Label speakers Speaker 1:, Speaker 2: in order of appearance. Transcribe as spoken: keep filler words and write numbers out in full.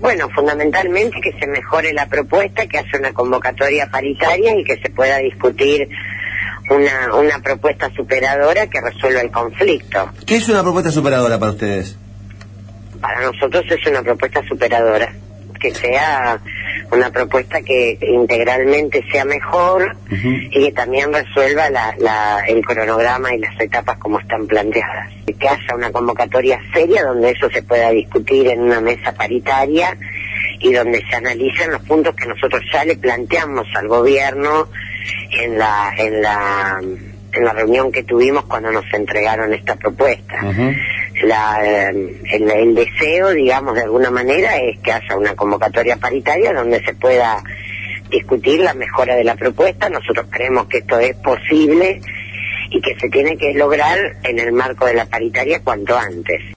Speaker 1: Bueno, fundamentalmente que se mejore la propuesta, que haya una convocatoria paritaria y que se pueda discutir una, una propuesta superadora que resuelva el conflicto.
Speaker 2: ¿Qué es una propuesta superadora para ustedes?
Speaker 1: Para nosotros es una propuesta superadora, que sea una propuesta que integralmente sea mejor uh-huh. y que también resuelva la, la, el cronograma y las etapas como están planteadas. Que haya una convocatoria seria donde eso se pueda discutir en una mesa paritaria y donde se analicen los puntos que nosotros ya le planteamos al gobierno en la en la en la reunión que tuvimos cuando nos entregaron esta propuesta. Uh-huh. La, el, el deseo, digamos, de alguna manera es que haya una convocatoria paritaria donde se pueda discutir la mejora de la propuesta. Nosotros creemos que esto es posible y que se tiene que lograr en el marco de la paritaria cuanto antes.